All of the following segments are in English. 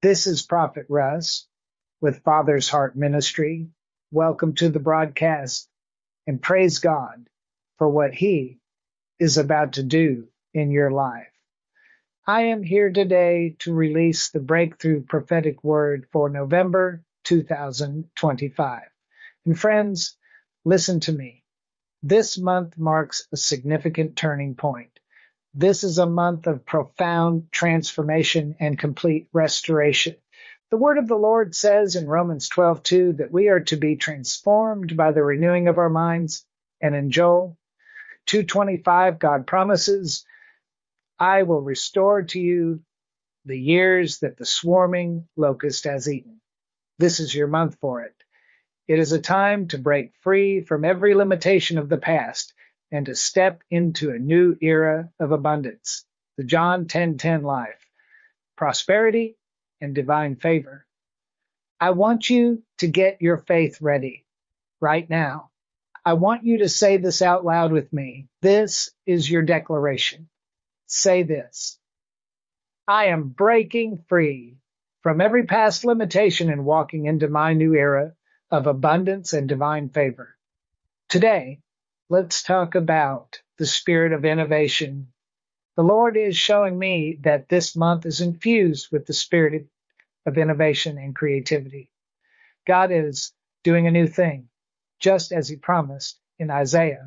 This is Prophet Russ with Father's Heart Ministry. Welcome to the broadcast and praise God for what He is about to do in your life. I am here today to release the breakthrough prophetic word for November 2025. And friends, listen to me. This month marks a significant turning point. This is a month of profound transformation and complete restoration. The word of the Lord says in Romans 12:2 that we are to be transformed by the renewing of our minds. And in Joel 2:25, God promises, I will restore to you the years that the swarming locust has eaten. This is your month for it. It is a time to break free from every limitation of the past and to step into a new era of abundance. The John 10:10 life, prosperity and divine favor. I want you to get your faith ready right now. I want you to say this out loud with me. This is your declaration. Say this. I am breaking free from every past limitation and walking into my new era of abundance and divine favor. Today, let's talk about the spirit of innovation. The Lord is showing me that this month is infused with the spirit of innovation and creativity. God is doing a new thing, just as He promised in Isaiah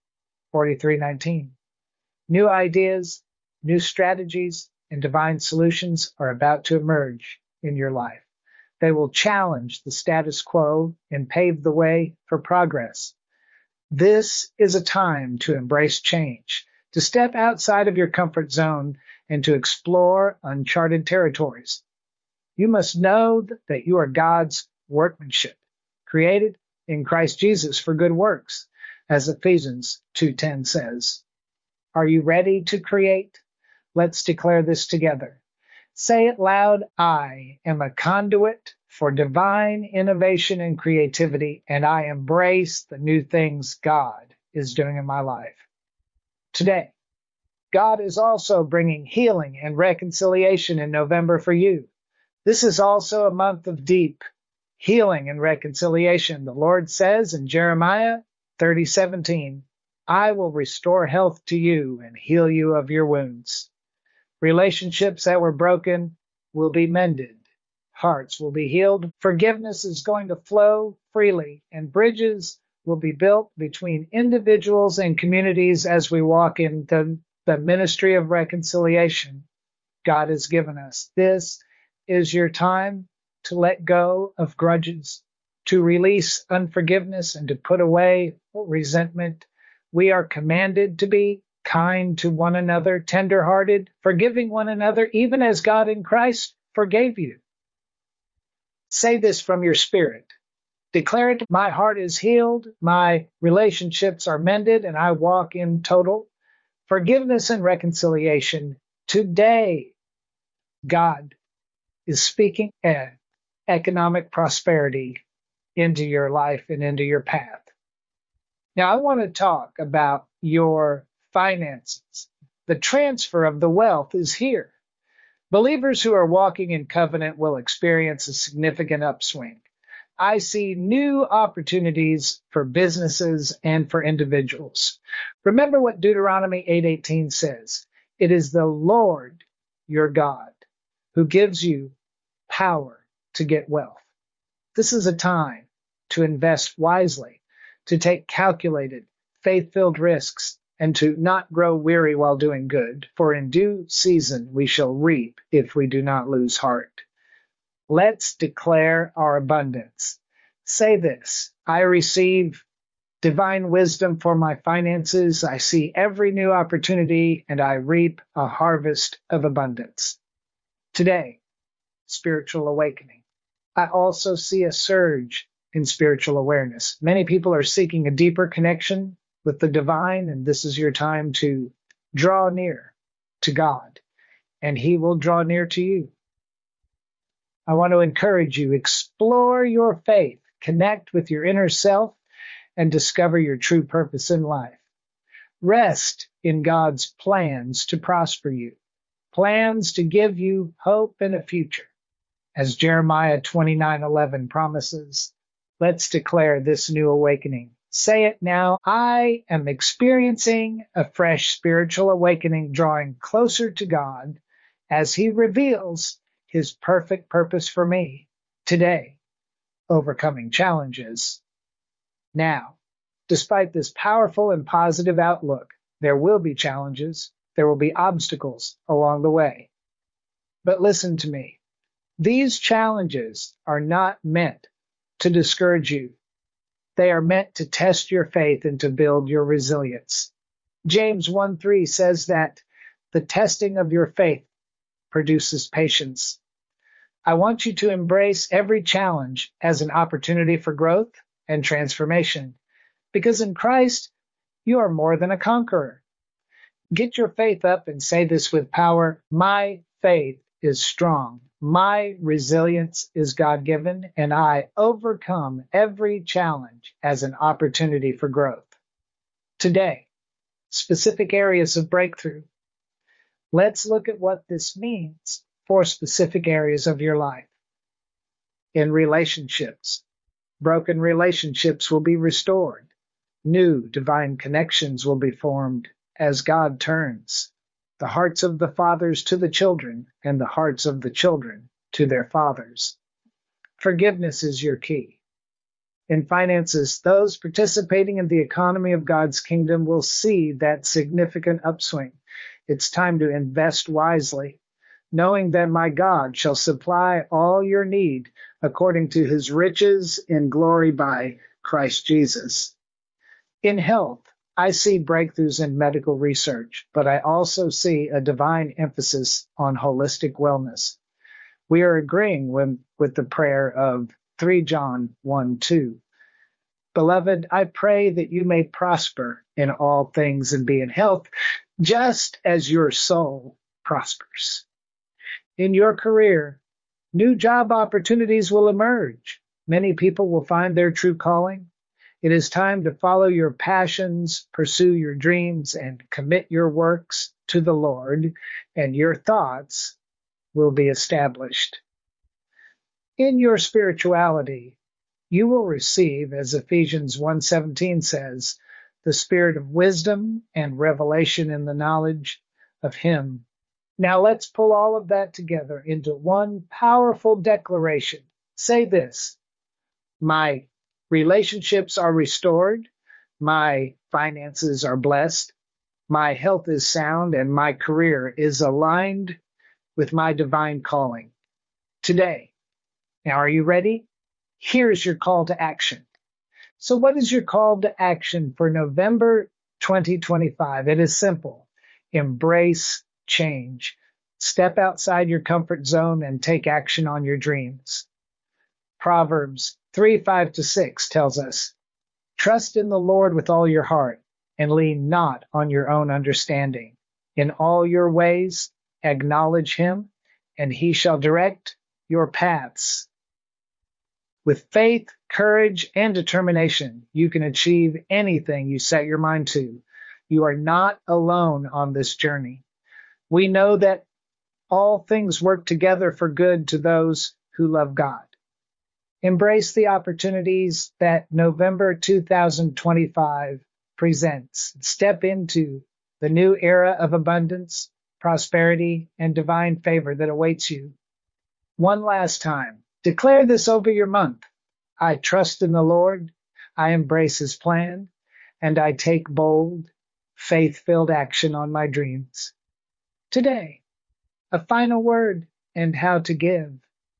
43:19. New ideas, new strategies, and divine solutions are about to emerge in your life. They will challenge the status quo and pave the way for progress. This is a time to embrace change, to step outside of your comfort zone and to explore uncharted territories. You must know that you are God's workmanship, created in Christ Jesus for good works, as Ephesians 2:10 says. Are you ready to create? Let's declare this together. Say it loud. I am a conduit for divine innovation and creativity, and I embrace the new things God is doing in my life. Today, God is also bringing healing and reconciliation in November for you. This is also a month of deep healing and reconciliation. The Lord says in Jeremiah 30:17, I will restore health to you and heal you of your wounds. Relationships that were broken will be mended. Hearts will be healed. Forgiveness is going to flow freely, and bridges will be built between individuals and communities as we walk into the ministry of reconciliation God has given us. This is your time to let go of grudges, to release unforgiveness, and to put away resentment. We are commanded to be kind to one another, tender-hearted, forgiving one another, even as God in Christ forgave you. Say this from your spirit. Declare it, my heart is healed, my relationships are mended, and I walk in total forgiveness and reconciliation. Today, God is speaking economic prosperity into your life and into your path. Now, I want to talk about your finances. The transfer of the wealth is here. Believers who are walking in covenant will experience a significant upswing. I see new opportunities for businesses and for individuals. Remember what Deuteronomy 8:18 says. It is the Lord your God who gives you power to get wealth. This is a time to invest wisely, to take calculated, faith-filled risks, and to not grow weary while doing good, for in due season we shall reap if we do not lose heart. Let's declare our abundance. Say this, I receive divine wisdom for my finances. I see every new opportunity, and I reap a harvest of abundance. Today, spiritual awakening. I also see a surge in spiritual awareness. Many people are seeking a deeper connection with the divine, and this is your time to draw near to God, and He will draw near to you. I want to encourage you, explore your faith, connect with your inner self, and discover your true purpose in life. Rest in God's plans to prosper you, plans to give you hope and a future. As Jeremiah 29:11 promises, let's declare this new awakening. Say it now. I am experiencing a fresh spiritual awakening, drawing closer to God as He reveals His perfect purpose for me today, overcoming challenges. Now, despite this powerful and positive outlook, there will be challenges, there will be obstacles along the way. But listen to me. These challenges are not meant to discourage you. They are meant to test your faith and to build your resilience. James 1:3 says that the testing of your faith produces patience. I want you to embrace every challenge as an opportunity for growth and transformation, because in Christ, you are more than a conqueror. Get your faith up and say this with power. My faith is strong. My resilience is God-given, and I overcome every challenge as an opportunity for growth. Today, specific areas of breakthrough. Let's look at what this means for specific areas of your life. In relationships, broken relationships will be restored. New divine connections will be formed as God turns the hearts of the fathers to the children and the hearts of the children to their fathers. Forgiveness is your key. In finances, those participating in the economy of God's kingdom will see that significant upswing. It's time to invest wisely, knowing that my God shall supply all your need according to His riches in glory by Christ Jesus. In health, I see breakthroughs in medical research, but I also see a divine emphasis on holistic wellness. We are agreeing with the prayer of 3 John 1:2. Beloved, I pray that you may prosper in all things and be in health, just as your soul prospers. In your career, new job opportunities will emerge. Many people will find their true calling. It is time to follow your passions, pursue your dreams, and commit your works to the Lord, and your thoughts will be established. In your spirituality, you will receive, as Ephesians 1:17 says, the spirit of wisdom and revelation in the knowledge of Him. Now let's pull all of that together into one powerful declaration. Say this: my relationships are restored, my finances are blessed, my health is sound, and my career is aligned with my divine calling. Today. Now, are you ready? Here's your call to action. So what is your call to action for November 2025? It is simple. Embrace change. Step outside your comfort zone and take action on your dreams. Proverbs 3:5-6 tells us, trust in the Lord with all your heart and lean not on your own understanding. In all your ways, acknowledge Him, and He shall direct your paths. With faith, courage, and determination, you can achieve anything you set your mind to. You are not alone on this journey. We know that all things work together for good to those who love God. Embrace the opportunities that November 2025 presents. Step into the new era of abundance, prosperity, and divine favor that awaits you. One last time, declare this over your month. I trust in the Lord, I embrace His plan, and I take bold, faith-filled action on my dreams. Today, a final word and how to give.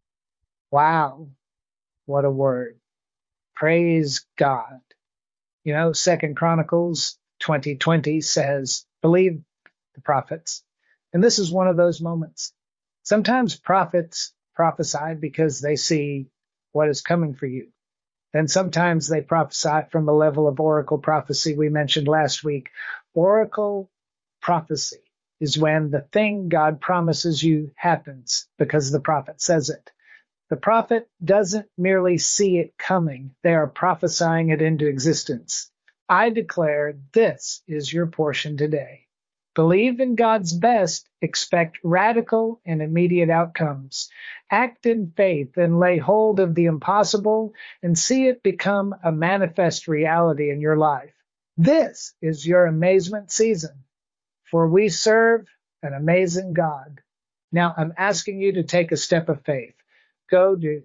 Wow. What a word. Praise God. You know, 2 Chronicles 20:20 says, believe the prophets. And this is one of those moments. Sometimes prophets prophesy because they see what is coming for you. Then sometimes they prophesy from the level of oracle prophecy we mentioned last week. Oracle prophecy is when the thing God promises you happens because the prophet says it. The prophet doesn't merely see it coming. They are prophesying it into existence. I declare this is your portion today. Believe in God's best, expect radical and immediate outcomes. Act in faith and lay hold of the impossible and see it become a manifest reality in your life. This is your amazement season, for we serve an amazing God. Now, I'm asking you to take a step of faith. Go to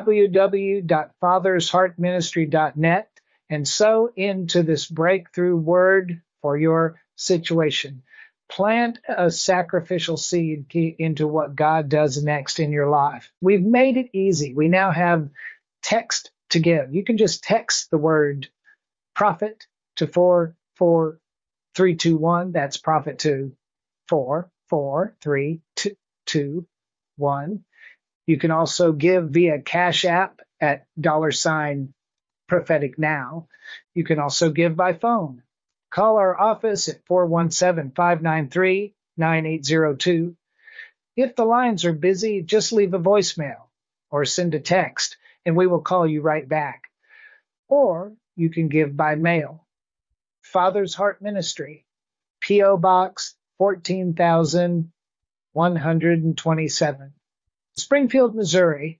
www.fathersheartministry.net and sow into this breakthrough word for your situation. Plant a sacrificial seed into what God does next in your life. We've made it easy. We now have text to give. You can just text the word prophet to 44321. That's prophet to 44321. You can also give via Cash App at $prophetic now. You can also give by phone. Call our office at 417-593-9802. If the lines are busy, just leave a voicemail or send a text and we will call you right back. Or you can give by mail. Father's Heart Ministry, P.O. Box 14,127. Springfield, Missouri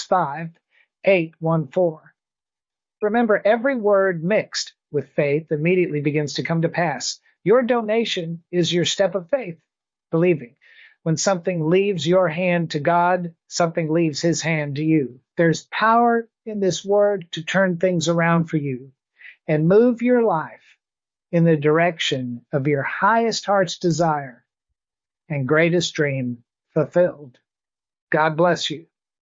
65814. Remember, every word mixed with faith immediately begins to come to pass. Your donation is your step of faith, believing. When something leaves your hand to God, something leaves his hand to you. There's power in this word to turn things around for you and move your life in the direction of your highest heart's desire and greatest dream fulfilled. God bless you.